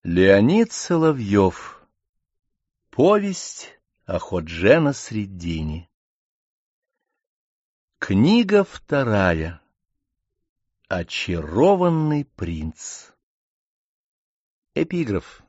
Леонид Соловьев. Повесть о Ходже Насреддине. Книга вторая. Очарованный принц. Эпиграф.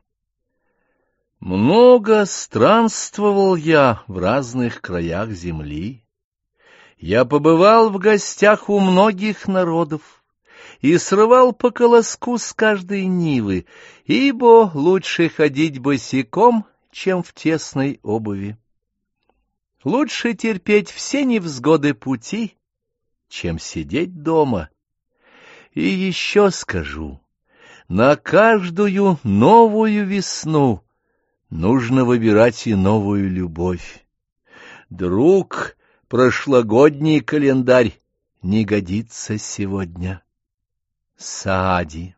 Много странствовал я в разных краях земли. Я побывал в гостях у многих народов и срывал по колоску с каждой нивы, ибо лучше ходить босиком, чем в тесной обуви. Лучше терпеть все невзгоды пути, чем сидеть дома. И еще скажу, на каждую новую весну нужно выбирать и новую любовь. Друг, прошлогодний календарь не годится сегодня. Саади.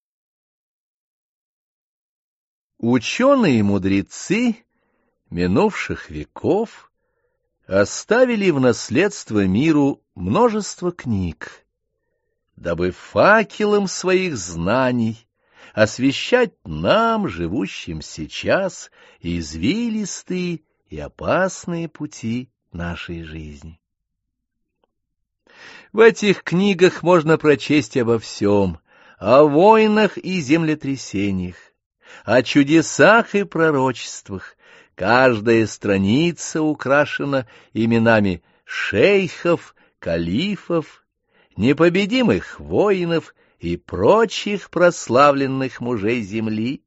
Ученые и мудрецы минувших веков оставили в наследство миру множество книг, дабы факелом своих знаний освещать нам, живущим сейчас, извилистые и опасные пути нашей жизни. В этих книгах можно прочесть обо всем, о войнах и землетрясениях, о чудесах и пророчествах. Каждая страница украшена именами шейхов, калифов, непобедимых воинов и прочих прославленных мужей земли.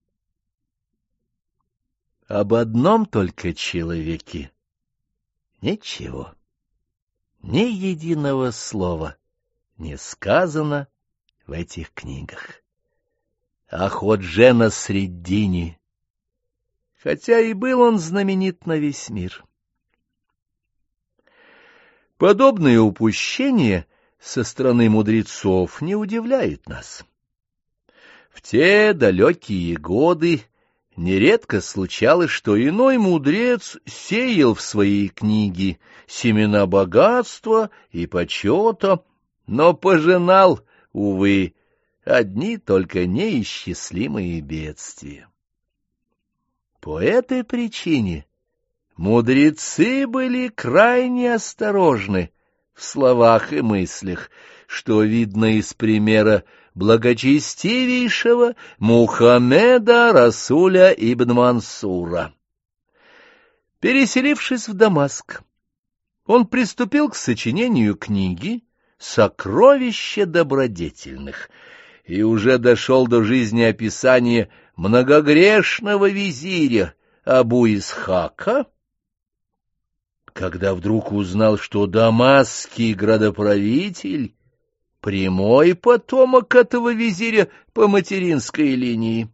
Об одном только человеке ничего. Ни единого слова не сказано в этих книгах. О Ходже Насреддине, хотя и был он знаменит на весь мир. Подобное упущение со стороны мудрецов не удивляет нас. В те далекие годы нередко случалось, что иной мудрец сеял в свои книги семена богатства и почета, но пожинал, увы, одни только неисчислимые бедствия. По этой причине мудрецы были крайне осторожны в словах и мыслях, что видно из примера благочестивейшего Мухаммеда Расуля ибн Мансура. Переселившись в Дамаск, он приступил к сочинению книги «Сокровища добродетельных» и уже дошел до жизнеописания многогрешного визиря Абу-Исхака, когда вдруг узнал, что дамасский градоправитель — прямой потомок этого визиря по материнской линии.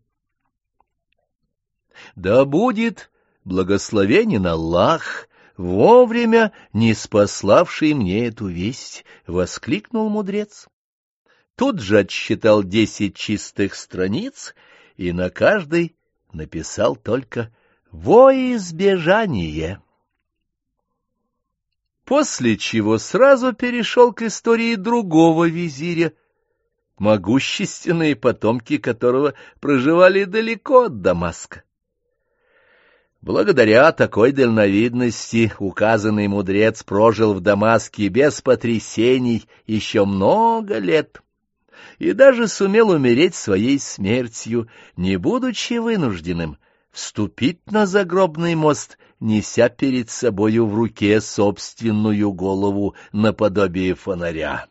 Да будет благословенен Аллах, вовремя ниспославший мне эту весть, — воскликнул мудрец. Тут же отсчитал 10 чистых страниц и на каждой написал только «во избежание». После чего сразу перешел к истории другого визиря, могущественные потомки которого проживали далеко от Дамаска. Благодаря такой дальновидности указанный мудрец прожил в Дамаске без потрясений еще много лет и даже сумел умереть своей смертью, не будучи вынужденным вступить на загробный мост, неся перед собою в руке собственную голову наподобие фонаря.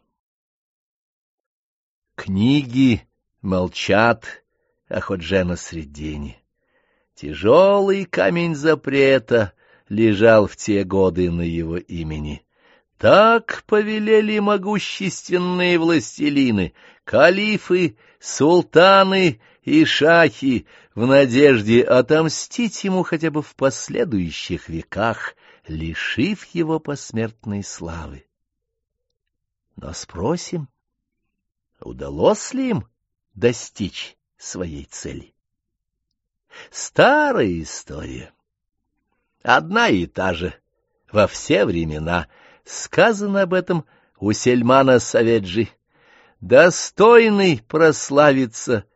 Книги молчат о Ходже Насреддине. Тяжелый камень запрета лежал в те годы на его имени. Так повелели могущественные властелины, калифы, султаны и шахи, в надежде отомстить ему хотя бы в последующих веках, лишив его посмертной славы. Но спросим, удалось ли им достичь своей цели? Старая история, одна и та же во все времена. Сказано об этом у Сельмана Саведжи. Достойный прославиться